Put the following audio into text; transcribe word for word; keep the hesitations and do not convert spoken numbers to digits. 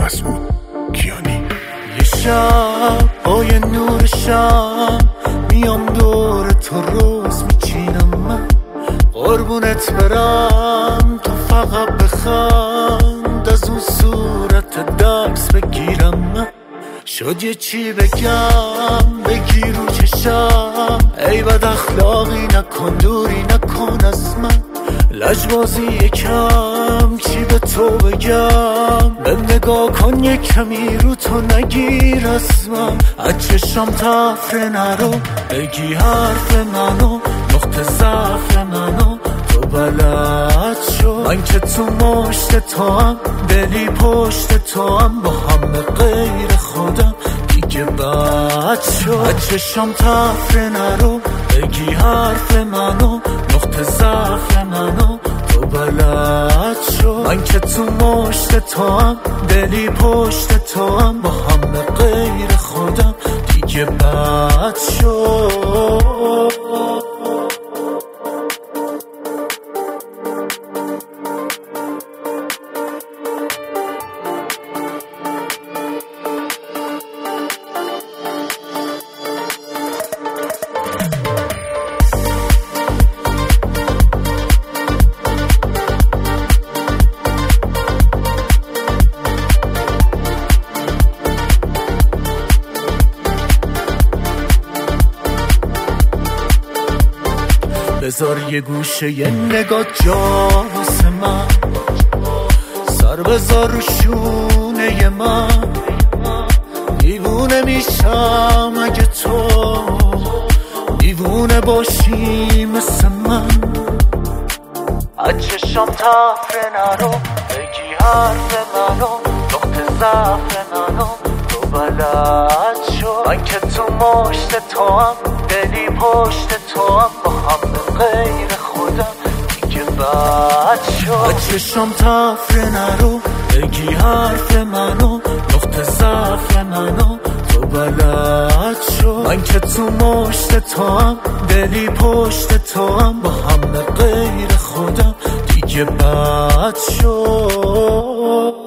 مسعود کیانی. یه شب با یه نور شم میام دور تو روز میچینم من، قربونت برم تو فقط بخند، از اون صورت دست بگیرم من. شد یه چی بگم بگی رو چشم، ای بد اخلاقی نکن دوری نکن از من، لجبازی یکم چی به تو بگم، به نگاه کن یک کمی رو تو نگیر از من، از چشم تفره نرو بگی حرف منو، نقطه ضعف منو تو بلد شو، من که تو مشت تو هم دلی پشت تو هم، با همه غیر خودم دیگه بد شو، از چشم تفره نرو بگی حرف منو، نقطه ضعف منو تو بلد شو، من که تو مشت تو هم دلی پشت تو هم، با همه غیر خودم دیگه بد شو. بذار یه گوشه یه نگاه جا واسه من، سر بذار رو شونه من، دیوونه میشم اگه تو دیوونه باشی مثل من، از چشم تفره نرو بگی حرف منو، نقطه ضعف منو تو بلد شو، من که تو مشت تو هم دلی پشت تو هم، با همه غیر خودم دیگه بد شو، از چشم تفره نرو بگی حرف منو، نقطه ضعف منو تو بلد شو، من که تو مشت تو هم دلی پشت تو هم، با همه غیر خودم دیگه بد شو.